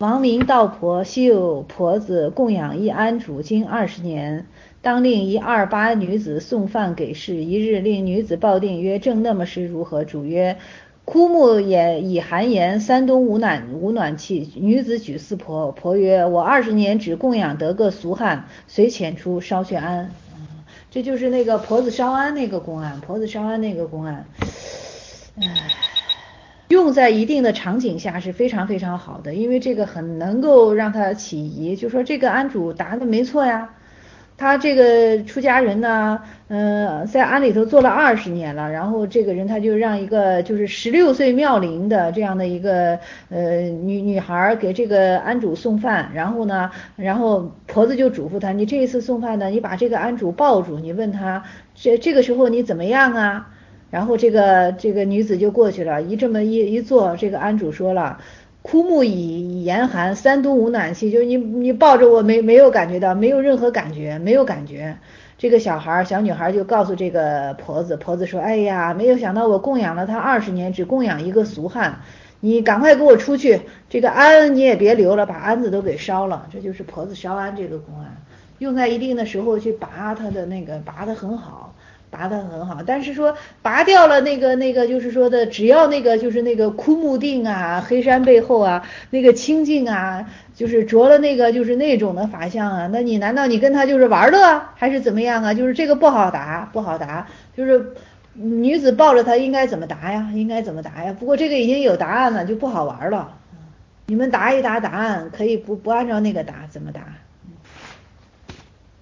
王明道婆，昔有婆子供养一安主，经20年，当令一二八女子送饭给事。一日，令女子报定曰：正那么时如何？主曰：枯木也已寒严，山东无暖气。女子举四婆，婆曰：我20年只供养得个俗汉，遂遣出烧去安。这就是那个婆子烧安那个公案，婆子烧安那个公案。用在一定的场景下是非常非常好的，因为这个很能够让他起疑，就说这个安主答的没错呀，他这个出家人呢，在庵里头做了20年了，然后这个人他就让一个就是16岁妙龄的这样的一个女孩给这个安主送饭，然后婆子就嘱咐他，你这一次送饭呢，你把这个安主抱住，你问他这个时候你怎么样啊？然后这个女子就过去了，这么一做，这个安主说了，枯木已严寒，山东无暖气，就是你抱着我没有感觉到，没有任何感觉，没有感觉。这个小女孩就告诉这个婆子，婆子说，哎呀，没有想到我供养了他20年，只供养一个俗汉，你赶快给我出去，这个庵你也别留了，把庵子都给烧了。这就是婆子烧庵这个公案，用在一定的时候去拔他的那个，拔得很好。拔得很好，但是说拔掉了那个就是说的，只要那个就是那个枯木定啊，黑山背后啊，那个清净啊，就是着了那个就是那种的法相啊，那你难道你跟他就是玩乐还是怎么样啊？就是这个不好答，就是女子抱着他应该怎么答呀？不过这个已经有答案了，就不好玩了。你们答一答答案，可以不按照那个答，怎么答？